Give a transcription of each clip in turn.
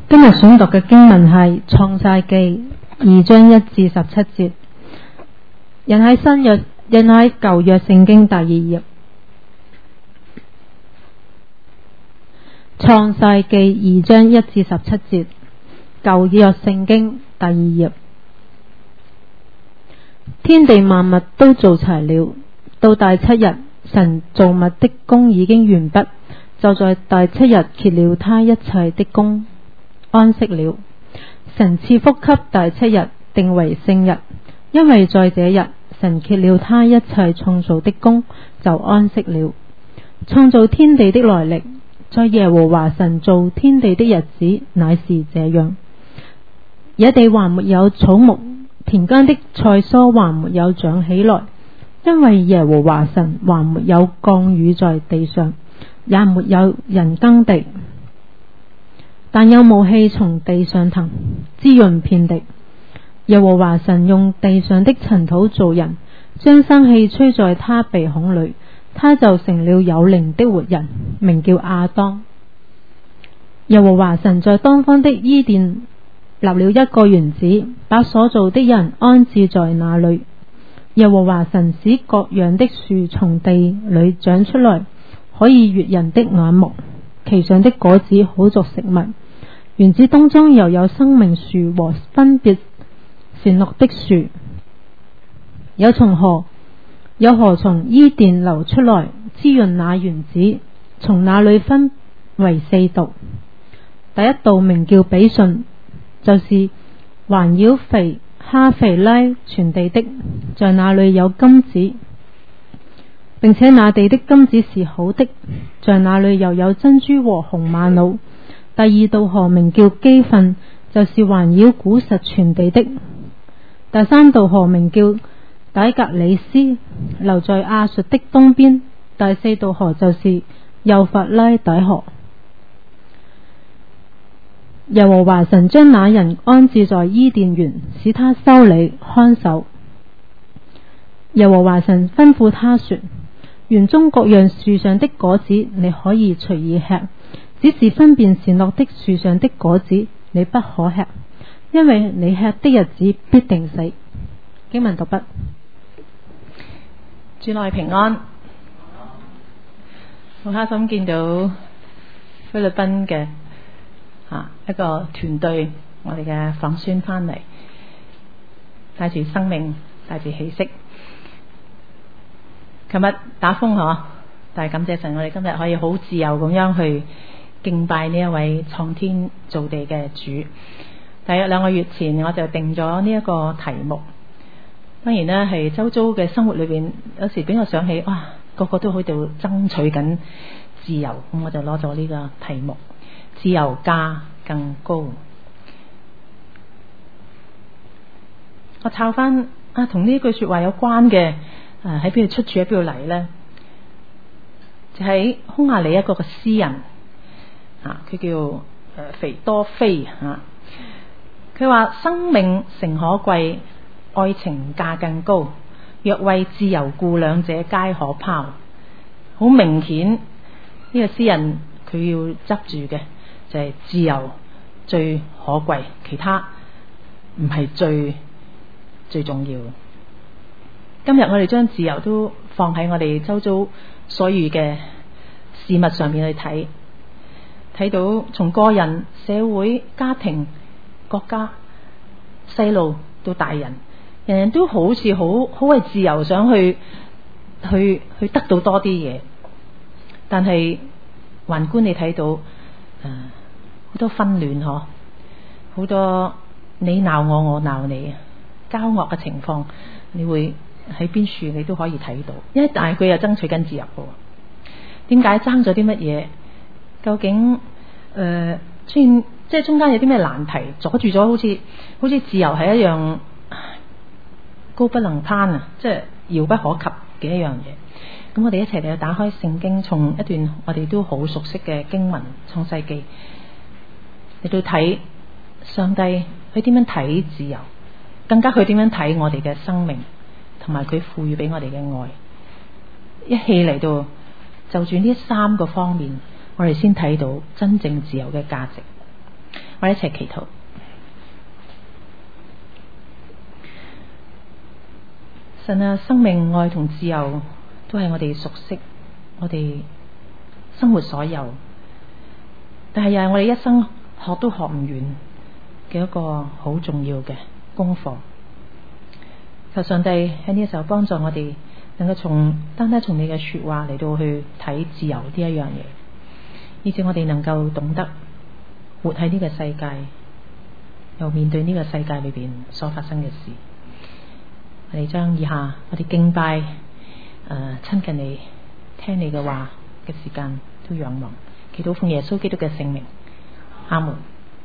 今日選讀嘅經文係創世記2章1至17節，印喺舊約聖經第2頁。創世記2章1至17節，舊約聖經第2頁。天地萬物都做齊了，到第7日，神造物的工已經完畢，就在第7日歇了他一切的工，安息了。神賜福給第7日，定為聖日，因為在這日，神歇了他一切創造的工，就安息了。創造天地的來歷，在耶和華神造天地的日子，乃是這樣。野地還沒有草木，田間的菜蔬還沒有長起來，因為耶和華神還沒有降雨在地上，也沒有人耕地。但有霧氣從地上騰，滋潤遍地。耶和華神用地上的塵土造人，將生氣吹在他鼻孔裏，他就成了有靈的活人，名叫亞當。耶和華神在東方的伊甸立了一個園子，把所造的人安置在那裏。耶和華神使各樣的樹從地裏長出來，可以悅人的眼目，其上的果子好作食物。園子當中又有生命樹和分別善惡的樹，有河從伊甸流出來，滋潤那園子。從那裏分為4道，第一道名叫比遜，就是環繞哈腓拉全地的，在那裏有金子，並且那地的金子是好的，在那裏又有珍珠和紅瑪瑙。第二道河名叫基訓，就是環繞古實全地的。第三道河名叫底格里斯，流在亞述的東邊。第四道河就是幼發拉底河。耶和華神將那人安置在伊甸園，使他修理看守。耶和華神吩咐他說：園中各樣樹上的果子你可以隨意吃，只是分辨善惡的樹上的果子你不可吃，因為你吃的日子必定死。經文讀畢。 主內平安，好開心見到菲律賓嘅一個團隊，我哋嘅訪宣翻嚟，帶住生命，帶住氣息。琴日打風嗬，但係感謝神，我哋今日可以好自由咁樣去敬拜呢一位創天造地嘅主。大約2個月前，我就定咗呢一個題目。當然呢，係周遭嘅生活裏邊，有時俾我想起，哇，個個都喺度爭取緊自由，咁我就攞咗呢個題目：自由價更高。我抄翻同呢句說話有關嘅，喺邊度出處，喺邊度嚟呢？就喺匈牙利一個嘅詩人，佢叫肥多菲佢話生命誠可貴，愛情價更高，若為自由故，兩者皆可拋。好明顯呢個詩人佢要執住嘅就係自由最可貴，其他唔係最重要。今日我哋將自由都放喺我哋周遭所遇嘅事物上面去睇到從個人、社會、家庭、國家、細路到大人，人人都好似好為自由，想去得到多啲嘢。但係橫觀你睇到好多紛亂嗬，好多你鬧我，我鬧你，交惡嘅情況，你會喺邊處你都可以睇到。因為但係佢又爭取緊自由嘅，點解爭咗啲乜嘢？究竟出現即係中間有啲咩難題阻住咗？好似自由係一樣高不能攀即係遙不可及嘅一樣嘢。咁我哋一齊嚟打開聖經，從一段我哋都好熟悉嘅經文創世記嚟到睇上帝佢點樣睇自由，更加佢點樣睇我哋嘅生命，同埋佢賦予俾我哋嘅愛。一起嚟到就住呢3個方面，我哋先睇到真正自由嘅價值。 我哋一齊祈禱。神啊，生命、愛同自由都係我哋熟悉，我哋生活所有，但係又係我哋一生學都學唔完嘅一個好重要嘅功課。求上帝喺呢個時候幫助我哋，能夠單單從你嘅說話嚟到去睇自由呢一樣嘢，以致我哋能夠懂得活喺呢個世界，又面對呢個世界裏邊所發生嘅事。我哋將以下我哋敬拜親近你、聽你嘅話嘅時間都仰望，祈禱奉耶穌基督嘅聖名，阿門。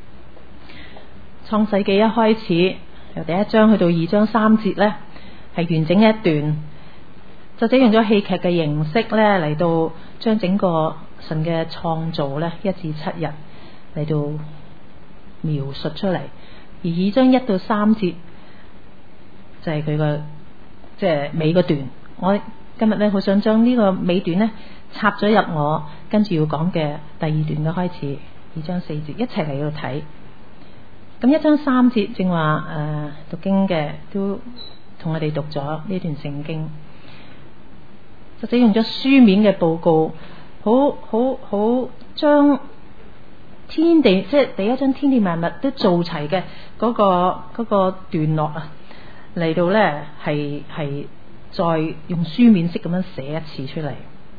創世記一開始由第一章去到2章3節呢，係完整一段，作者用咗戲劇嘅形式呢嚟到將整個神嘅創造呢1至7日嚟到描述出嚟，而2章1到3節就係佢個即係尾嗰段。我今日呢好想將呢個尾段呢插咗入我跟住要講嘅第2段嘅開始，2章4節一齊嚟到睇。咁1章3節正話讀經嘅都同我哋讀咗呢段聖經，或者用咗書面嘅報告，好將天地即係第一章天地萬物都做齊嘅嗰個段落啊，嚟到呢係再用書面式咁樣寫一次出嚟。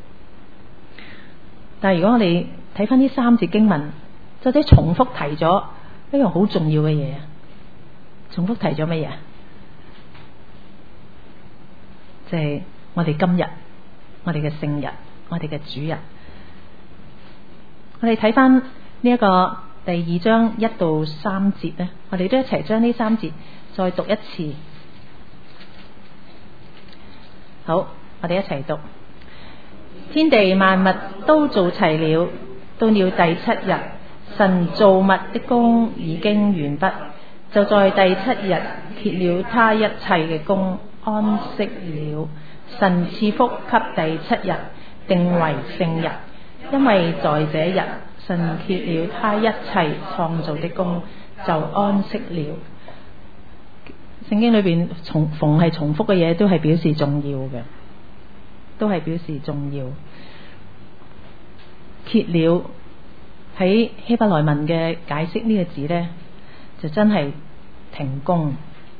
但係如果我哋睇翻呢3節經文，或者重複提咗一樣好重要嘅嘢，重複提咗乜嘢？就係我哋今日，我哋嘅聖日，我哋嘅主日。我哋睇翻呢一個第2章1到3節呢，我哋都一齊將呢3節再讀一次。好，我哋一齊讀。天地萬物都做齊了，到了第7日，神造物的工已經完畢，就在第7日歇了他一切嘅工，安息了。神賜福給第7日，定為聖日，因為在這日神歇了他一切創造的工，就安息了。聖經裏邊逢係重複嘅嘢都係表示重要嘅，都係表示重要。歇了喺希伯來文嘅解釋呢個字呢，就真係停工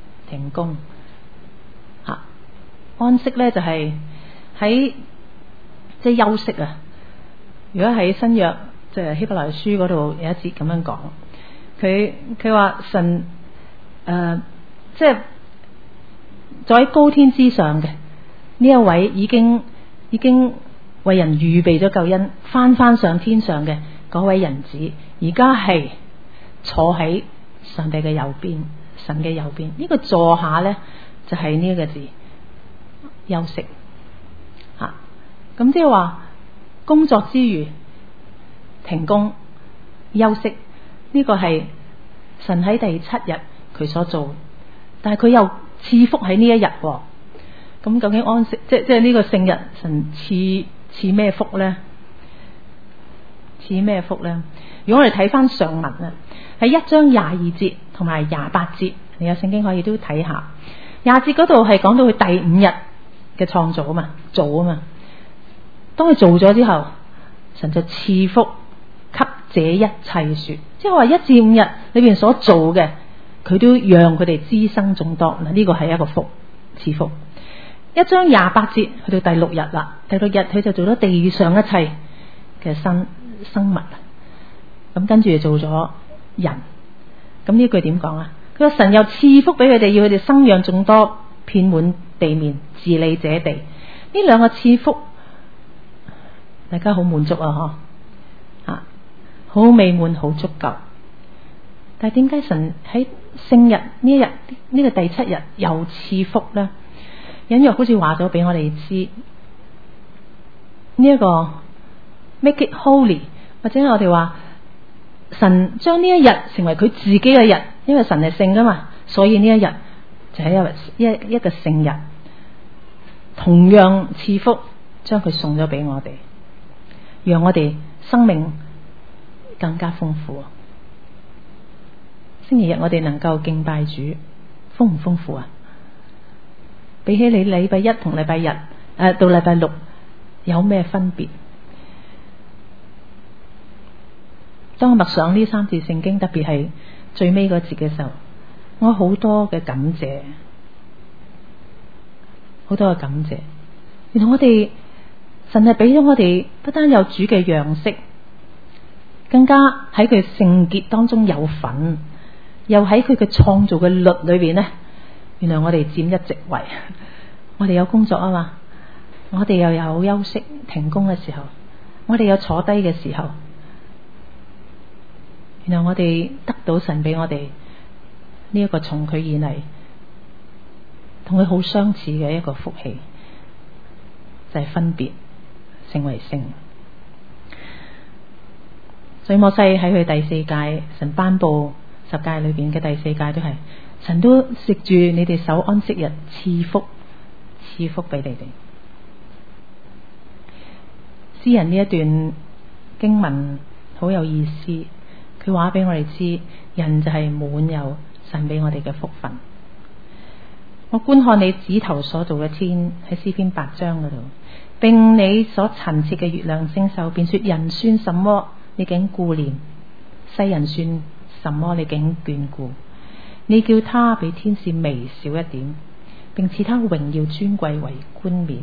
吓。安息呢就係喺即係休息啊。如果喺新約即係希伯來書嗰度有一節咁樣講，佢話神即係在高天之上嘅呢一位已經為人預備咗救恩，翻上天上嘅嗰位人子，而家係坐喺上帝嘅右邊，神嘅右邊。呢個坐下呢，就係呢一個字，休息吓。咁即係話工作之餘停工休息，呢個係神喺第7日佢所做，但係佢又賜福喺呢一日。咁究竟安息即係呢個聖日，神賜咩福呢？賜咩福呢？如果我哋睇翻上文啊，喺1章22節同埋28節，你有聖經可以都睇下。20節嗰度係講到佢第5日嘅創造啊嘛，做啊嘛。當佢做咗之後，神就賜福給這一切說，即係話1至5日裏邊所做嘅，佢都讓佢哋滋生眾多。嗱，呢個係一個福，賜福。1章28節去到第6日啦，第6日佢就做咗地上一切嘅生物，咁跟住就做咗人。咁呢句點講啊？佢話神又賜福俾佢哋，要佢哋生養眾多，遍滿地面，治理這地。呢兩個賜福，大家好滿足啊！嗬，好美滿，好足夠。但係點解神喺聖日呢一日呢個第7日又賜福呢？隱約好似話咗俾我哋知呢一個 make it holy， 或者我哋話神將呢一日成為佢自己嘅日，因為神係聖噶嘛，所以呢一日就係一個聖日，同樣賜福將佢送咗俾我哋，讓我哋生命更加豐富。 星期日我哋能夠敬拜主，豐唔豐富啊？比起你禮拜一同禮拜日到禮拜六有咩分別？當我默想呢3節聖經，特別係最尾嗰節嘅時候，我好多嘅感謝，好多嘅感謝。原來我哋神係俾咗我哋不單有主嘅樣式，更加喺佢聖潔當中有份，又喺佢嘅創造嘅律裏邊呢，原來我哋佔一席位。我哋有工作啊嘛，我哋又有休息停工嘅時候，我哋有坐低嘅時候，原來我哋得到神俾我哋呢一個從佢而嚟，同佢好相似嘅一個福氣，就係分別成為聖。所以摩西喺佢第4屆神頒布10誡裏邊嘅第4誡都係神都藉住你哋守安息日賜福俾你哋。詩人呢一段經文好有意思，佢話俾我哋知，人就係滿有神俾我哋嘅福分。我觀看你指頭所造嘅天，喺詩篇8章嗰度，並你所陳設嘅月亮星宿，便說人算什麼，你竟顧念；世人算什麼，你竟眷顧。你叫他比天使微小一點，並賜他榮耀尊貴為冠冕。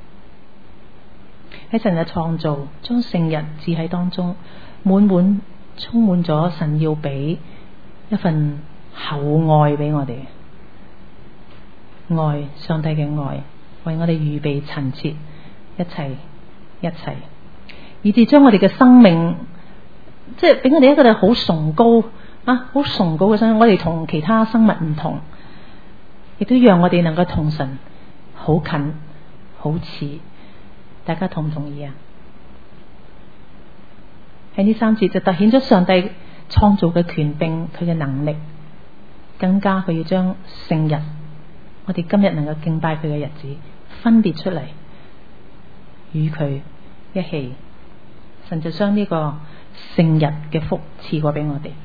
喺神嘅創造，將聖日置喺當中，滿滿充滿咗神要俾一份厚愛俾我哋，愛，上帝嘅愛，為我哋預備陳設一切，以致將我哋嘅生命，即係俾我哋一個好崇高好崇高嘅生命。我哋同其他生物唔同，亦都讓我哋能夠同神好近好似。大家同唔同意啊？喺呢3節就凸顯咗上帝創造嘅權柄，佢嘅能力，更加佢要將聖日，我哋今日能夠敬拜佢嘅日子分別出嚟，與佢一起。神就將呢個聖日嘅福賜過俾我哋。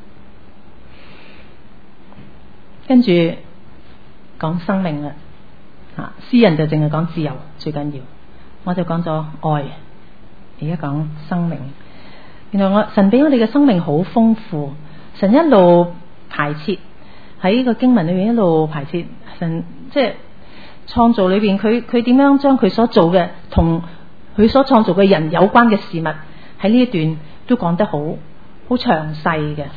跟住講生命啦，詩人就淨係講自由最緊要，我就講咗愛，而家講生命。原來神俾我哋嘅生命好豐富，神一路排設喺呢個經文裏面，一路排設神即係創造裏邊，佢點樣將佢所做嘅同佢所創造嘅人有關嘅事物喺呢一段都講得好詳細嘅。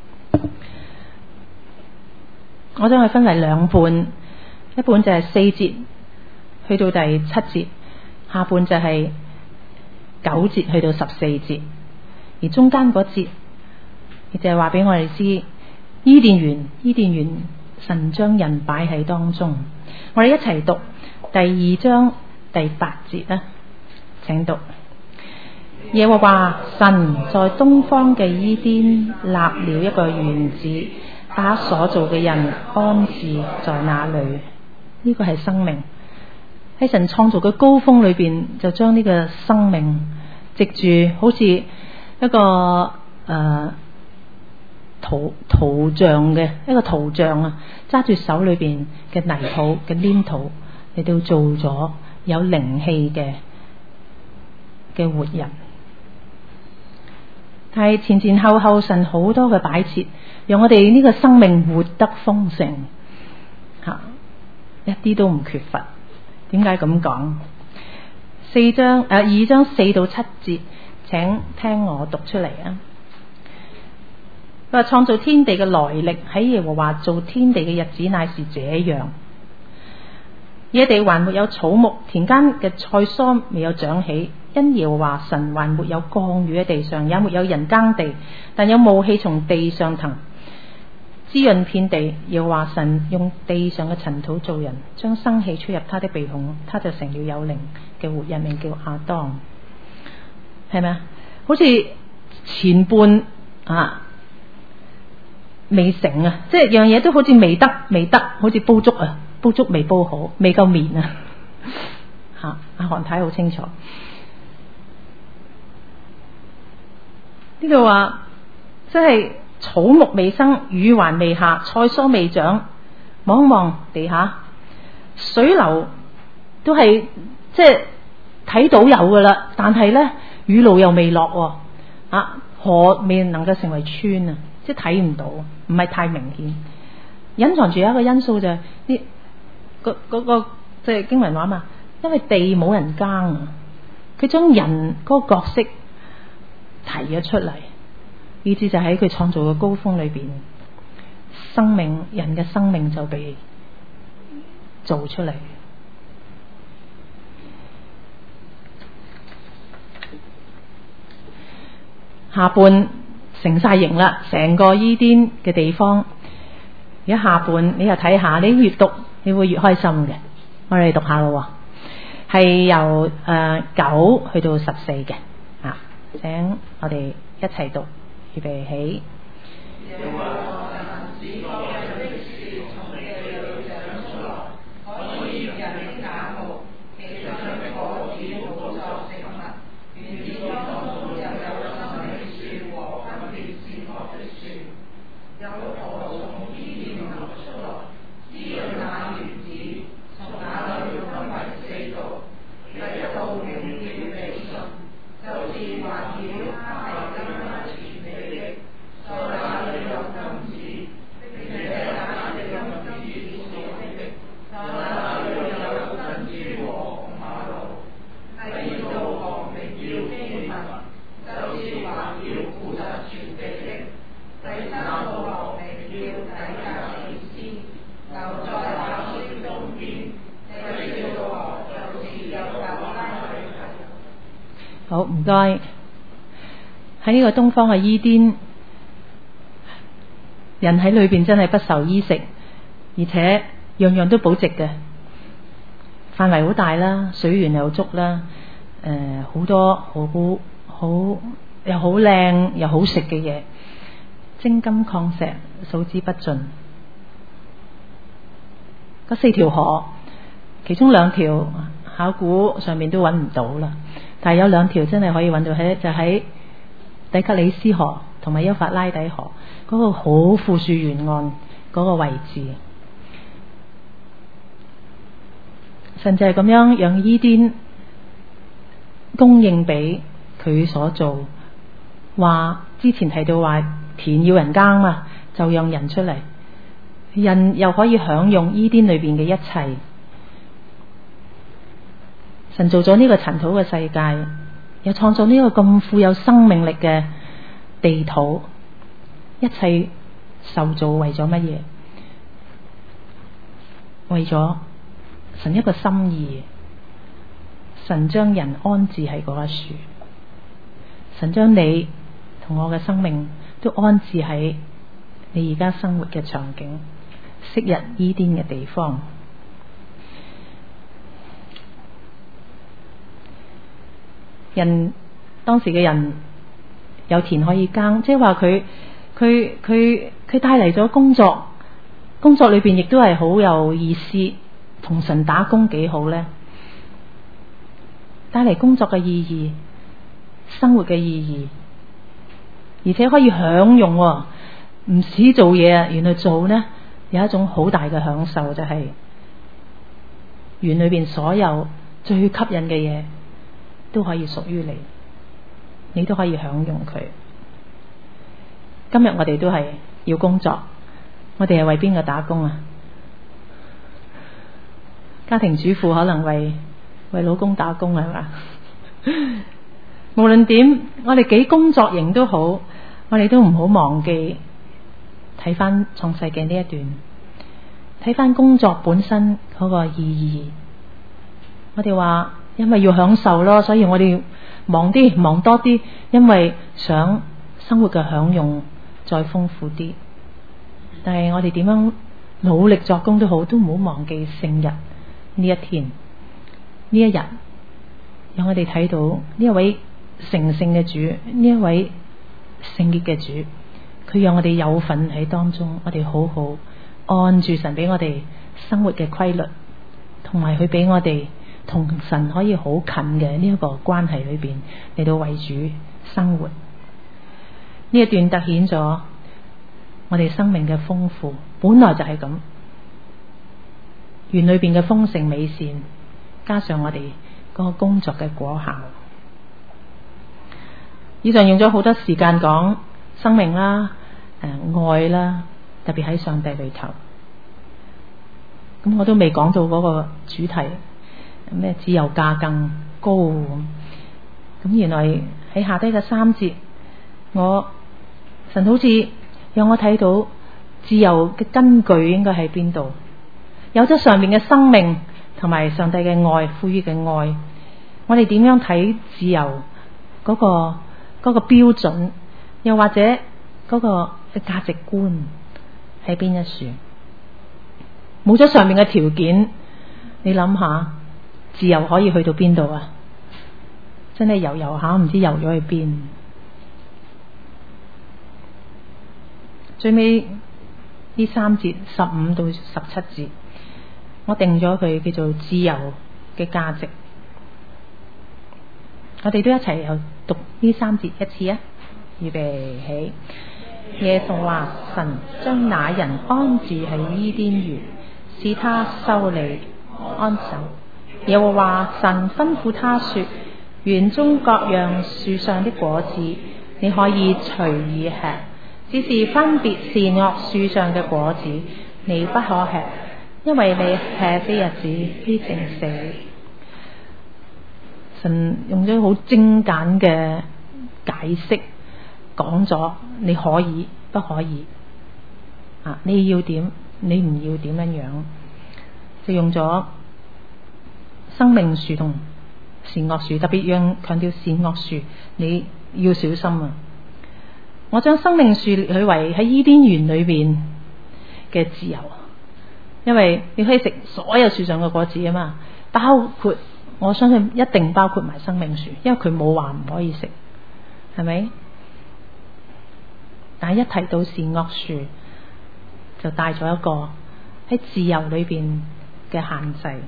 我將佢分為2半，一半就係4節去到第7節，下半就係9節去到14節，而中間嗰節亦就係話俾我哋知，伊甸園神將人擺喺當中。我哋一齊讀第2章第8節啦，請讀。耶和華神在東方嘅伊甸立了一個園子，把所造嘅人安置在那裏。呢個係生命喺神創造嘅高峰裏邊，就將呢個生命藉住好似一個圖像嘅一個圖像啊，揸住手裏邊嘅泥土嘅黏土嚟到做咗有靈氣嘅活人。但係前後神好多嘅擺設，讓我哋呢個生命活得豐盛一啲都唔缺乏。點解咁講？2章4到7節，請聽我讀出嚟啊！佢話創造天地嘅來歷，喺耶和華造天地嘅日子乃是這樣：野地還沒有草木，田間嘅菜蔬未有長起，因耶和華神還沒有降雨喺地上，也沒有人耕地，但有霧氣從地上騰，滋潤遍地。耶和華神用地上嘅塵土造人，將生氣吹入他的鼻孔，他就成了有靈嘅活人，名叫亞當。係咪啊？好似前半未成啊，即係樣嘢都好似未得，好似煲粥未煲好，未夠綿啊！阿韓太好清楚呢度話，即係草木未生，雨還未下，菜蔬未長，望望地下，水流都係即係睇到有噶啦，但係呢，雨露又未落，河未能夠成為川啊，即係睇唔到，唔係太明顯。隱藏住有一個因素就係呢個即係經文話嘛，因為地冇人耕啊，佢將人嗰個角色提咗出嚟，以至就喺佢創造嘅高峰裏邊，人嘅生命就被做出嚟。下半成晒形啦，成個伊甸嘅地方。而家下半你又睇下，你越讀你會越開心嘅。我哋讀下咯，係由9去到14嘅。請我哋一齊讀，預備起。好，唔該。喺呢個東方嘅伊甸，人喺裏邊真係不愁衣食，而且樣樣都保值嘅，範圍好大啦，水源又足啦，好多好又好靚又好食嘅嘢，精金礦石數之不盡。嗰4條河，其中2條考古上面都揾唔到啦。但係有2條真係可以揾到，就喺底格里斯河同埋幼發拉底河嗰個好富庶沿岸嗰個位置。神就係咁樣讓伊甸供應俾佢所做，話之前提到話田要人耕嘛，就讓人出嚟，人又可以享用伊甸裏邊嘅一切。神造咗呢個塵土嘅世界，又創造呢個咁富有生命力嘅地土，一切受造為咗乜嘢？為咗神一個心意。神將人安置喺嗰一處，神將你同我嘅生命都安置喺你而家生活嘅場景，昔日伊甸嘅地方。當時嘅人有田可以耕，即係話佢帶嚟咗工作裏邊亦都係好有意思。同神打工幾好呢？帶嚟工作嘅意義，生活嘅意義，而且可以享用，唔使做嘢啊！原來做呢有一種好大嘅享受，就係園裏邊所有最吸引嘅嘢都可以屬於你，你都可以享用佢。今日我哋都係要工作，我哋係為邊個打工啊？家庭主婦可能為老公打工係嘛？無論點，我哋幾工作型都好，我哋都唔好忘記睇翻創世記呢一段，睇翻工作本身嗰個意義。我哋話因為要享受咯，所以我哋忙啲，忙多啲，因為想生活嘅享用再豐富啲。但係我哋點樣努力作工都好，都唔好忘記聖日呢一天，呢一日，讓我哋睇到呢一位成聖嘅主，呢一位聖潔嘅主，佢讓我哋有份喺當中，我哋好好按住神俾我哋生活嘅規律，同埋佢俾我哋同神可以好近嘅呢一個關係裏邊嚟到為主生活。呢一段凸顯咗我哋生命嘅豐富，本來就係咁。園裏邊嘅豐盛美善，加上我哋嗰個工作嘅果效。以上用咗好多時間講生命啦、愛啦，特別喺上帝裏頭。咁我都未講到嗰個主題，咩自由價更高咁。原來喺下低嘅3節，神好似讓我睇到自由嘅根據應該喺邊度。有咗上面嘅生命同埋上帝嘅愛，賦予嘅愛，我哋點樣睇自由嗰個標準，又或者嗰個嘅價值觀喺邊一處？冇咗上面嘅條件，你諗下自由可以去到邊度啊？真係游下唔知游咗去邊。最尾呢3節15到17節，我定咗佢叫做自由嘅價值。我哋都一齊又讀呢3節一次啊！預備起。耶和華神將那人安置喺伊甸園，使他修理安守。耶和華神吩咐他說：園中各樣樹上的果子你可以隨意吃，只是分別善惡樹上嘅果子你不可吃，因為你吃的日子必定死。神用咗好精簡嘅解釋講咗你可以不可以啊，你要點你唔要點樣，就用咗生命樹同善惡樹，特別強調善惡樹你要小心啊。我將生命樹列佢為喺伊甸園裏邊嘅自由，因為你可以食所有樹上嘅果子啊嘛，包括我相信一定包括埋生命樹，因為佢冇話唔可以食，係咪？但係一提到善惡樹，就帶咗一個喺自由裏邊嘅限制，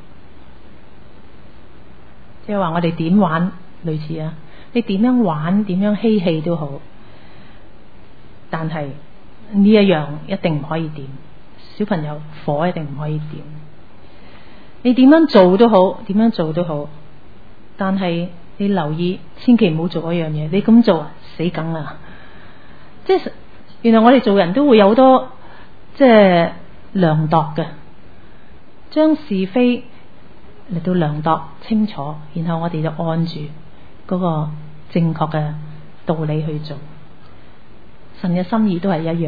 即係話我哋點玩類似啊，你點樣玩點樣嬉戲都好，但係呢一樣一定唔可以點，小朋友火一定唔可以點，你點樣做都好，點樣做都好，但係你留意千祈唔好做一樣嘢，你咁做死梗啦。即係原來我哋做人都會有好多即係量度嘅，將是非嚟到量度清楚，然後我哋就按住嗰個正確嘅道理去做。神嘅心意都係一樣，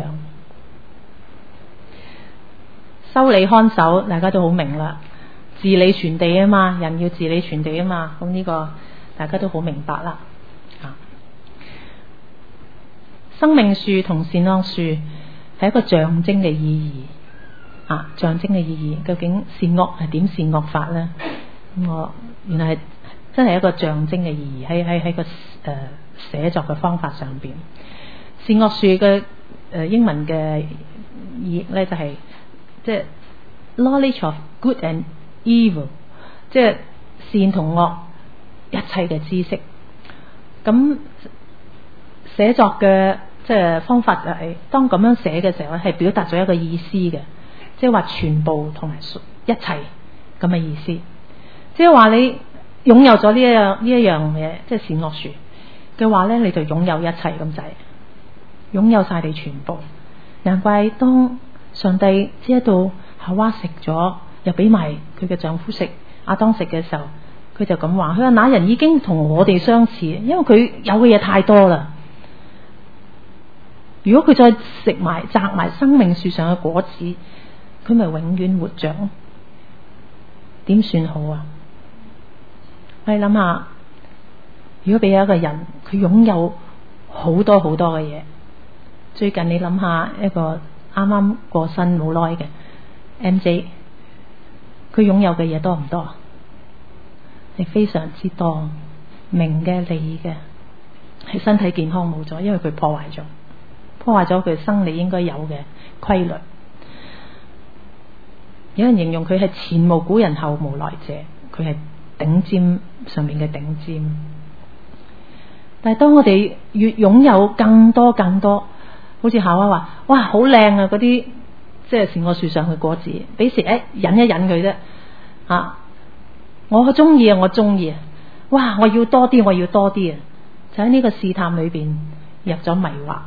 修理看守大家都好明啦，治理全地啊嘛，人要治理全地啊嘛，咁呢個大家都好明白啦。生命樹同善惡樹係一個象徵嘅意義啊，象徵嘅意義究竟善惡係點善惡法呢？我原來係真係一個象徵嘅意義，喺個寫作嘅方法上邊。善惡樹嘅英文嘅意義咧就係即係 knowledge of good and evil， 即係善同惡一切嘅知識。咁寫作嘅即係方法就係當咁樣寫嘅時候咧，係表達咗一個意思嘅，即係話全部同埋一切咁嘅意思。即係話你擁有咗呢一樣嘢，即係善惡樹嘅話咧，你就擁有一切咁滯，擁有晒你全部。難怪當上帝知道夏娃食咗，又俾埋佢嘅丈夫食，亞當食嘅時候，佢就咁話：佢話那人已經同我哋相似，因為佢有嘅嘢太多啦。如果佢再食埋摘埋生命樹上嘅果子，佢咪永遠活着？點算好啊？我哋諗下，如果俾一個人佢擁有好多好多嘅嘢，最近你諗下一個啱啱過身冇耐嘅 MJ， 佢擁有嘅嘢多唔多？係非常之多，名嘅利嘅，係身體健康冇咗，因為佢破壞咗佢生理應該有嘅規律。有人形容佢係前無古人後無來者，佢係頂尖上面嘅頂尖。但係當我哋越擁有更多， 好似夏娃話：哇，好靚啊！嗰啲即係善惡樹上嘅果子，俾時忍一忍佢啫。我中意啊，我中意啊！哇，我要多啲，我要多啲啊！就喺呢個試探裏邊入咗迷惑。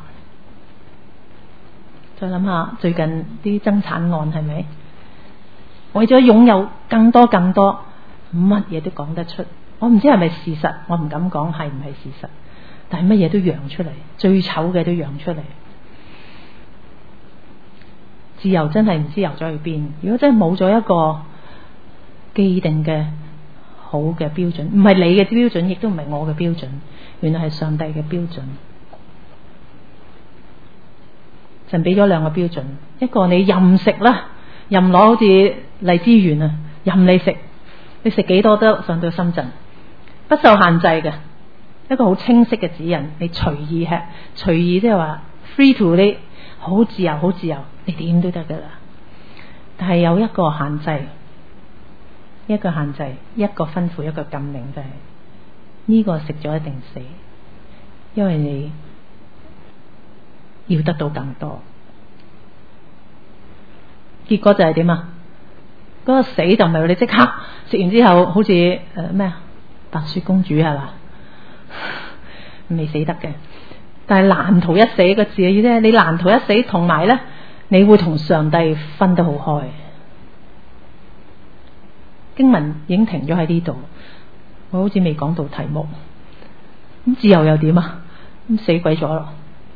再諗下最近啲爭產案係咪？為咗擁有更多更多，乜嘢都講得出。我唔知係咪事實，我唔敢講係唔係事實，但係乜嘢都揚出嚟，最醜嘅都揚出嚟。自由真係唔知游咗去邊。如果真係冇咗一個既定嘅好嘅標準，唔係你嘅標準，亦都唔係我嘅標準，原來係上帝嘅標準。神俾咗兩個標準，一個你任食啦，任攞好似荔枝園啊，任你食，你食幾多都上到深圳，不受限制嘅，一個好清晰嘅指引，你隨意吃，隨意即係話 free to 你好自由，好自由，你點都得噶啦。但係有一個限制，一個限制，一個吩咐，一個禁令，就係呢個食咗一定死，因為你要得到更多。結果就係點啊？嗰個死就唔係你即刻食完之後好似咩啊白雪公主係嘛，未死得嘅。但係難逃一死個字嘅意思係你難逃一死，同埋咧你會同上帝分得好開。經文已經停咗喺呢度，我好似未講到題目。咁自由又點啊？咁死鬼咗咯。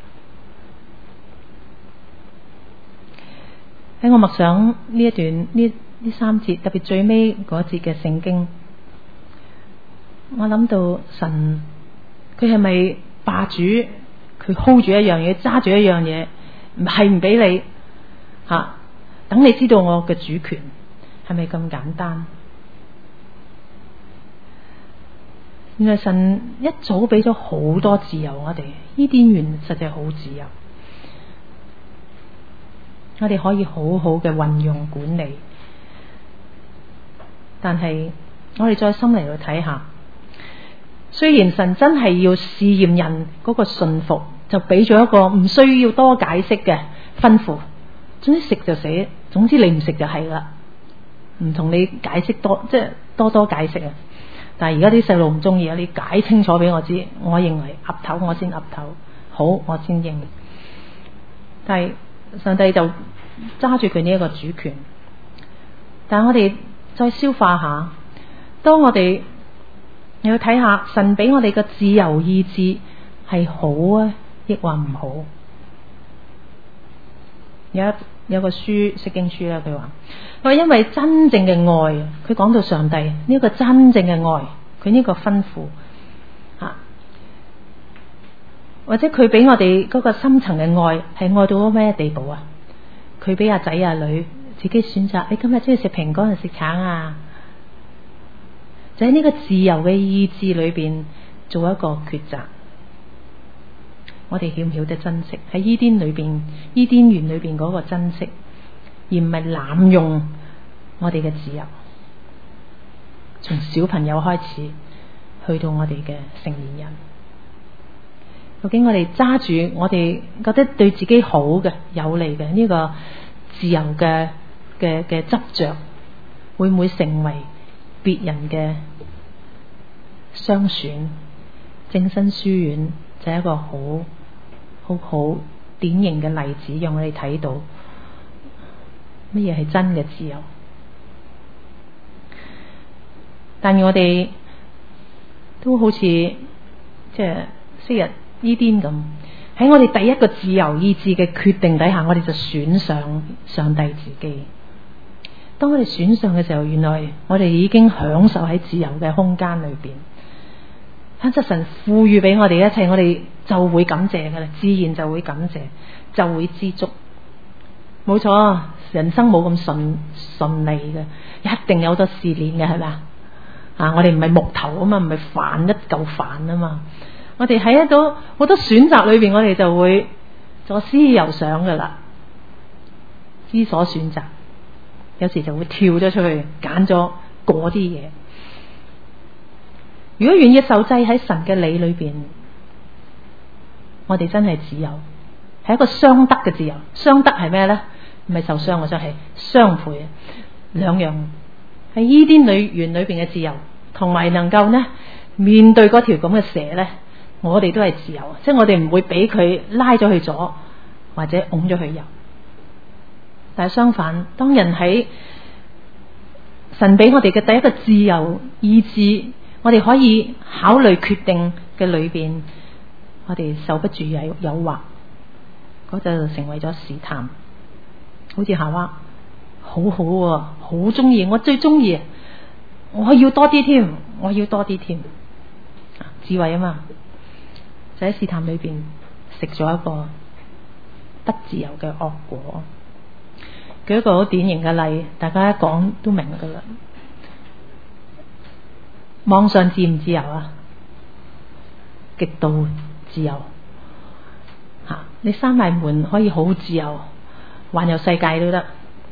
喺我默想呢一段呢三節，特別最尾嗰節嘅聖經，我諗到神佢係咪霸主？佢 hold 住一樣嘢，揸住一樣嘢，係唔俾你等你知道我嘅主權，係咪咁簡單？原來神一早俾咗好多自由我哋，伊甸園實在好自由，我哋可以好好嘅運用管理。但係我哋再深嚟去睇下，雖然神真係要試驗人嗰個信服，就俾咗一個唔需要多解釋嘅吩咐，總之食就死，總之你唔食就係啦，唔同你解釋多，即係多解釋啊！但係而家啲細路唔中意啊，你解清楚俾我知，我認為岌頭我先岌頭，好我先認。但係上帝就揸住佢呢一個主權，但係我哋再消化下，當我哋你要睇下神俾我哋嘅自由意志係好啊，抑或唔好？有個書釋經書啦，佢話因為真正嘅愛，佢講到上帝呢個真正嘅愛，佢呢個吩咐或者佢俾我哋嗰個深層嘅愛係愛到咩地步啊？佢俾阿仔阿女自己選擇，你今日中意食蘋果定食橙啊？就喺呢個自由嘅意志裏邊做一個抉擇。我哋曉唔曉得珍惜喺伊甸裏邊、伊甸園裏邊嗰個珍惜，而唔係濫用我哋嘅自由。從小朋友開始，去到我哋嘅成年人，究竟我哋揸住我哋覺得對自己好嘅、有利嘅呢個自由嘅執着，會唔會成為別人嘅雙選？正生書院就係一個好典型嘅例子，讓我哋睇到乜嘢係真嘅自由。但係我哋都好似即係昔日伊甸咁，喺我哋第一個自由意志嘅決定底下，我哋就選上上帝自己。當我哋選上嘅時候，原來我哋已經享受喺自由嘅空間裏邊。反正神賦予俾我哋一切，我哋就會感謝噶啦，自然就會感謝，就會知足。冇錯，人生冇咁順利嘅，一定有好多試煉嘅，係咪啊？我哋唔係木頭啊嘛，唔係飯一嚿飯啊嘛。我哋喺一度好多選擇裏邊，我哋就會左思右想噶啦，知所選擇，有時就會跳咗出去，揀咗嗰啲嘢。如果願意受制喺神嘅理裏邊，我哋真係自由， 係一個相得嘅自由。相得係咩咧？唔係受傷嘅傷，係相配，兩樣喺伊甸園裏邊嘅自由，同埋能夠呢面對嗰條咁嘅蛇咧，我哋都係自由，即係我哋唔會俾佢拉咗去左或者拱咗去右。但係相反，當人喺神俾我哋嘅第一個自由意志，我哋可以考慮決定嘅裏邊，我哋受不住誘惑，嗰就成為咗試探。好似夏娃，好好喎，好中意，我最中意，我要多啲添，我要多啲添。智慧啊嘛，就喺試探裏邊食咗一個不自由嘅惡果。舉一個好典型嘅例，大家一講都明噶啦。網上自唔自由啊？極度自由吓，你閂埋門可以好自由，環遊世界都得。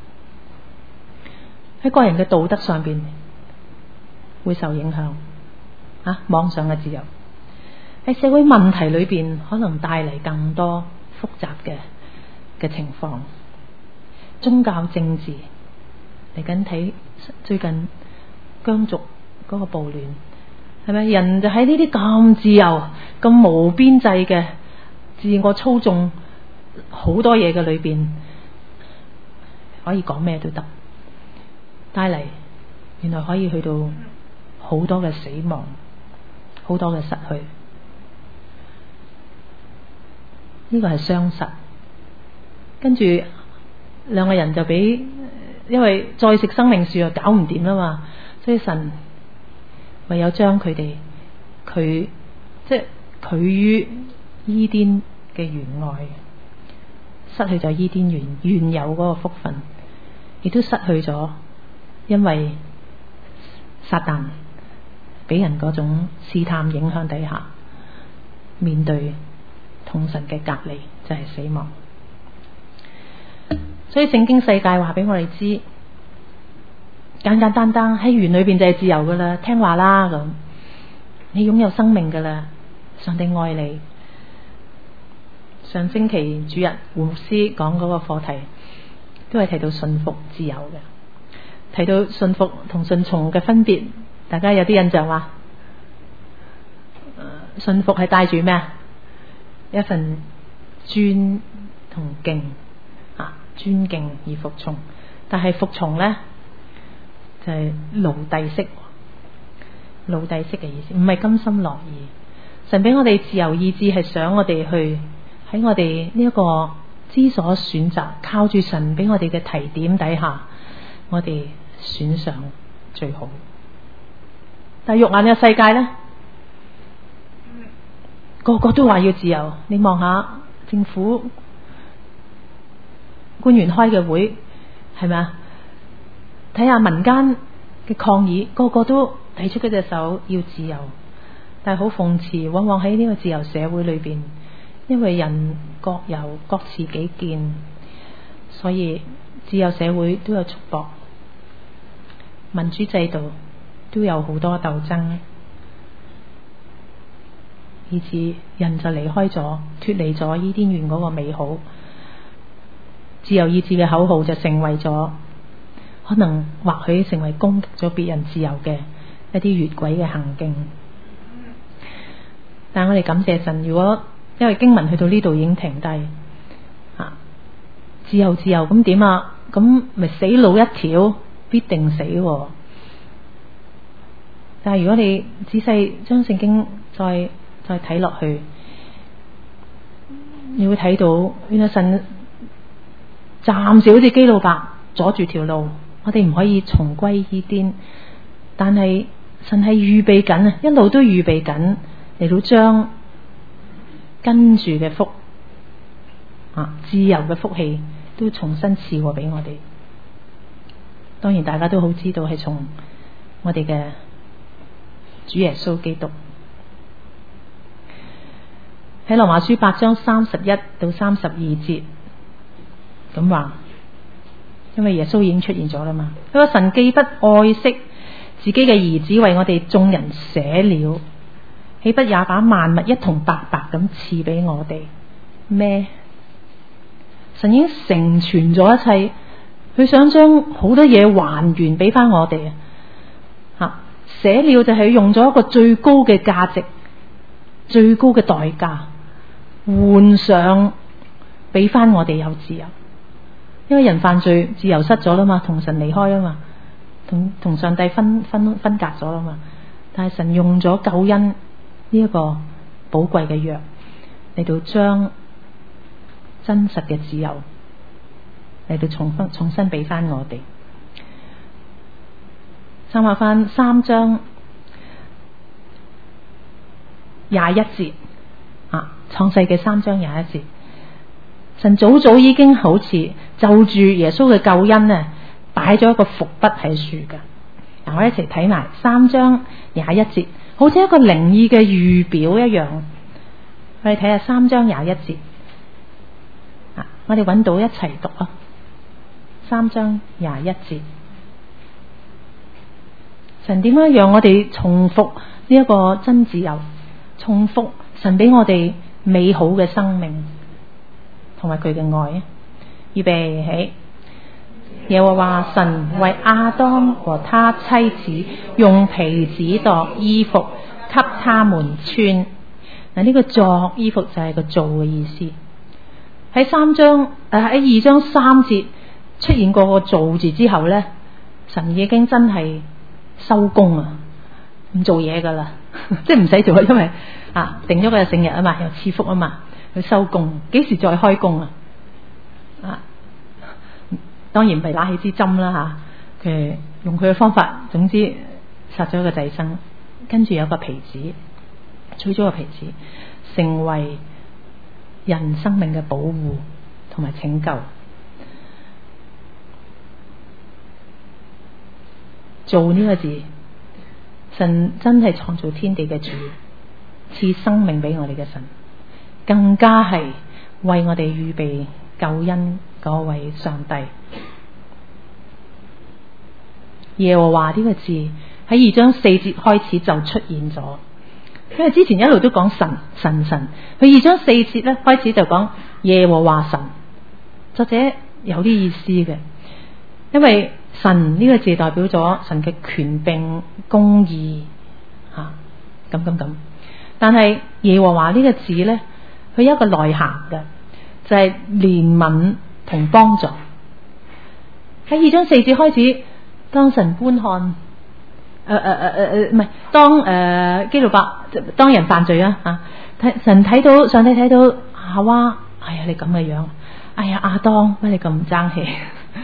喺個人嘅道德上邊會受影響啊，網上嘅自由喺社會問題裏邊可能帶嚟更多複雜嘅情況。宗教政治嚟緊睇最近疆族嗰個暴亂，係咪人就喺呢啲咁自由、咁無邊際嘅自我操縱好多嘢嘅裏邊，可以講咩都得，帶嚟原來可以去到好多嘅死亡，好多嘅失去。呢個係相實，跟住兩個人就俾，因為再食生命樹又搞唔掂啦嘛，所以神唯有將佢哋即係佢於伊甸嘅園外，失去咗伊甸園原有嗰個福分，亦都失去咗，因為撒旦俾人嗰種試探影響底下，面對同神嘅隔離就係死亡。所以聖經世界話俾我哋知，簡簡單單喺園裏邊就係自由噶啦，聽話啦咁，你擁有生命噶啦，上帝愛你。上星期主日胡牧師講嗰個課題，都係提到順服自由嘅，提到順服同順從嘅分別，大家有啲印象話，順服係帶住咩啊？一份尊同敬啊，尊敬而服從，但係服從咧就係奴隸式嘅意思，唔係甘心樂意。神俾我哋自由意志，係想我哋去喺我哋呢一個知所選擇，靠住神俾我哋嘅提點底下，我哋選上最好。但係肉眼嘅世界咧，個個都話要自由。你望下政府官員開嘅會，係咪啊？睇下民間嘅抗議，個個都提出嗰隻手要自由。但係好諷刺，往往喺呢個自由社會裏邊，因為人各有各持己見，所以自由社會都有束縛，民主制度都有好多鬥爭，以致人就離開咗，脫離咗伊甸園嗰個美好。自由意志嘅口號就成為咗，可能或許成為攻擊咗別人自由嘅一啲越軌嘅行徑。但我哋感謝神，如果因為經文去到呢度已經停低，自由咁點啊？咁咪死路一條，必定死。但係如果你仔細將聖經再睇落去，你會睇到原來神暫時好似基路伯阻住條路，我哋唔可以重歸伊甸，但係神係預備緊啊，一路都預備緊嚟到將跟住嘅福自由嘅福氣都重新賜過俾我哋。當然大家都好知道係從我哋嘅主耶穌基督。喺羅馬書8章31到32節咁話，因為耶穌已經出現咗啦嘛。佢話神既不愛惜自己嘅兒子為我哋眾人捨了，豈不也把萬物一同白白咁賜俾我哋咩？ 神已經成全咗一切，佢想將好多嘢還原俾翻我哋啊！捨了就係用咗一個最高嘅價值、最高嘅代價，換上俾翻我哋有自由。因為人犯罪，自由失咗啦嘛，同神離開啦嘛，同上帝分隔咗啦嘛。但係神用咗救恩呢一個寶貴嘅藥嚟到將真實嘅自由嚟到重新俾翻我哋。參考翻3章21節啊，創世嘅3章21節，神早早已經好似就住耶穌嘅救恩呢，擺咗一個伏筆喺樹㗎。嗱，我一齊睇埋3章21節，好似一個靈異嘅預表一樣。我哋睇下3章21節，我哋揾到一齊讀啊。3章21節，神點樣讓我哋重複呢一個真自由，重複神俾我哋美好嘅生命同埋佢嘅愛。預備起，耶和華神為亞當和他妻子用皮子度衣服給他們穿。嗱，呢個作衣服就係個做嘅意思。喺2章3節出現過個做字之後呢，神已經真係收工啊，唔做嘢噶啦，即係唔使做，因為定咗個聖日啊嘛，又賜福啊嘛，佢收工，幾時再開工啊？當然唔係拿起支針啦吓，佢用佢嘅方法，總之殺咗一個祭牲，跟住有個皮子，取咗個皮子，成為人生命嘅保護同埋拯救。做呢個字，神真係創造天地嘅主，賜生命俾我哋嘅神，更加係為我哋預備救恩嗰位上帝。耶和華呢個字喺2章4節開始就出現咗，因為之前一路都講神，佢2章4節咧開始就講耶和華神，作者有啲意思嘅，因為神呢個字代表咗神嘅權柄、公義咁。但係耶和華呢個字咧，佢有一個內涵嘅，就係憐憫同幫助。喺2章4節開始，當神觀看，唔係當基路伯當人犯罪啊，上帝睇到夏娃，哎呀你咁嘅樣，哎呀亞當乜你咁唔爭氣，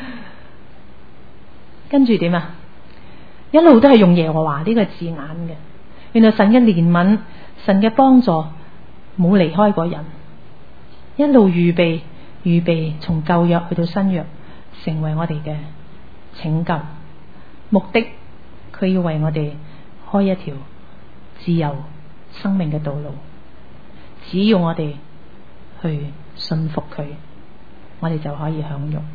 跟住點啊？一路都係用耶和華呢個字眼嘅。原來神嘅憐憫、神嘅幫助冇離開過人，一路預備從舊約去到新約，成為我哋嘅拯救。目的佢要為我哋開一條自由生命嘅道路，只要我哋去信服佢，我哋就可以享用。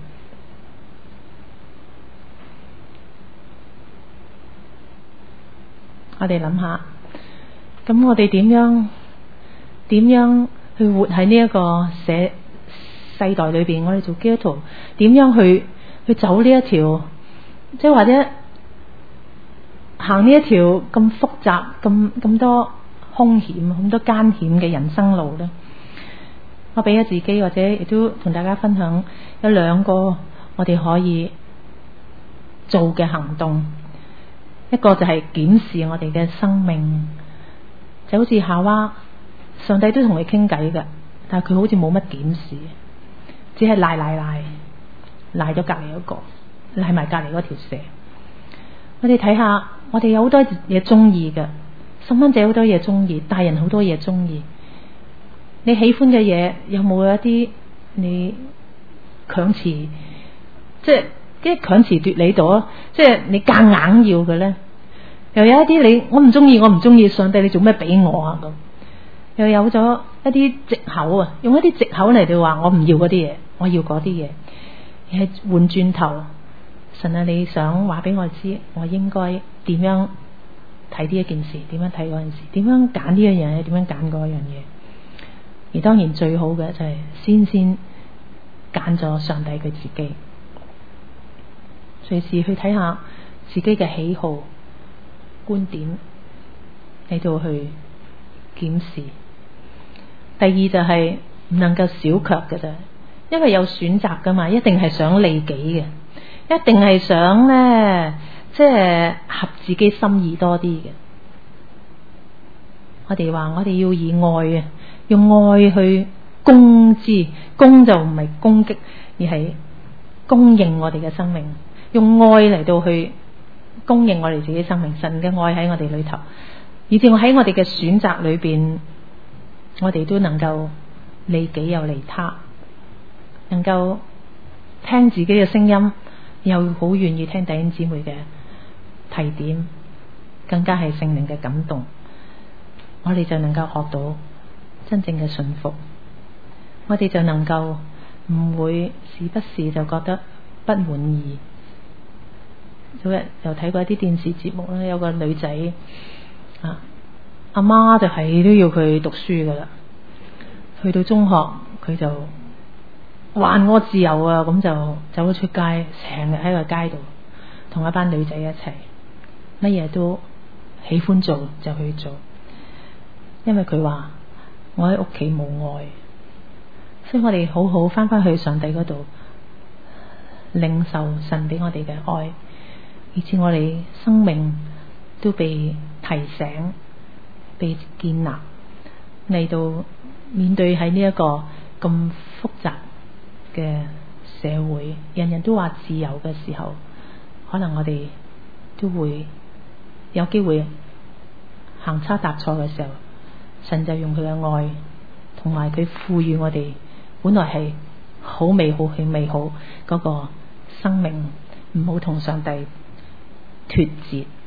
我哋諗下，咁我哋點樣去活喺呢一個世代裏邊？我哋做基督徒點樣去走呢一條，即係或者行呢一條咁複雜、咁多凶險、咁多艱險嘅人生路呢？我俾咗自己，或者亦都同大家分享有2個我哋可以做嘅行動。一個就係檢視我哋嘅生命，就好似夏娃，上帝都同佢傾偈㗎，但係佢好似冇乜檢視，只係賴咗隔離嗰個，賴埋隔離嗰條蛇。我哋睇下，我哋有好多嘢中意嘅，細蚊仔好多嘢中意，大人好多嘢中意。你喜歡嘅嘢有冇一啲你強詞，即係啲強詞奪理咗，即係你夾硬要嘅咧？又有一啲我唔中意，上帝你做咩俾我啊？咁又有咗一啲藉口啊，用一啲藉口嚟到話我唔要嗰啲嘢，我要嗰啲嘢，係換轉頭，神啊，你想話俾我知，我應該點樣睇呢一件事？點樣睇嗰件事？點樣揀呢一樣嘢？點樣揀嗰樣嘢？而當然最好嘅就係先揀咗上帝佢自己。隨時去睇下自己嘅喜好、觀點嚟到去檢視。第二就係唔能夠小卻嘅啫，因為有選擇噶嘛，一定係想利己嘅，一定係想呢，即係合自己心意多啲嘅。我哋話我哋要以愛啊，用愛去攻之，攻就唔係攻擊，而係供應我哋嘅生命，用愛嚟到去供應我哋自己生命。神嘅愛喺我哋裏頭，以至我喺我哋嘅選擇裏邊，我哋都能夠利己又利他，能夠聽自己嘅聲音，又好願意聽弟兄姊妹嘅提點，更加係聖靈嘅感動，我哋就能夠學到真正嘅順服，我哋就能夠唔會時不時就覺得不滿意。早日又睇過一啲電視節目啦，有個女仔啊，阿媽就係都要佢讀書噶啦，去到中學佢就還我自由啊，咁就走咗出街，成日喺個街度同一班女仔一齊，乜嘢都喜歡做就去做，因為佢話我喺屋企冇愛。所以我哋好好翻返去上帝嗰度，領受神俾我哋嘅愛，以至我哋生命都被提醒、被建立，嚟到面對喺呢一個咁複雜嘅社會，人人都話自由嘅時候，可能我哋都會有機會行差踏錯嘅時候，神就用佢嘅愛同埋佢賦予我哋本來係好美好、好美好嗰個生命，唔好同上帝脫節。